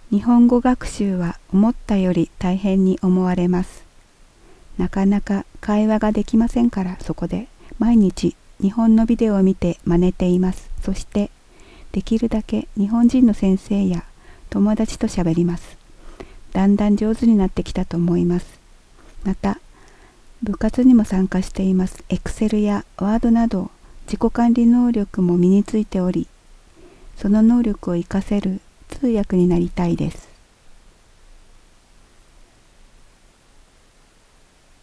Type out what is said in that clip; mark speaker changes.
Speaker 1: 日本語学習は思ったより大変に思われます。なかなか会話ができませんから、そこで毎日日本のビデオを見て真似ています。そしてできるだけ日本人の先生や友達と喋ります。だんだん上手になってきたと思います。また部活にも参加しています。Excel や Word など自己管理能力も身についており、その能力を活かせる通訳になりたいです。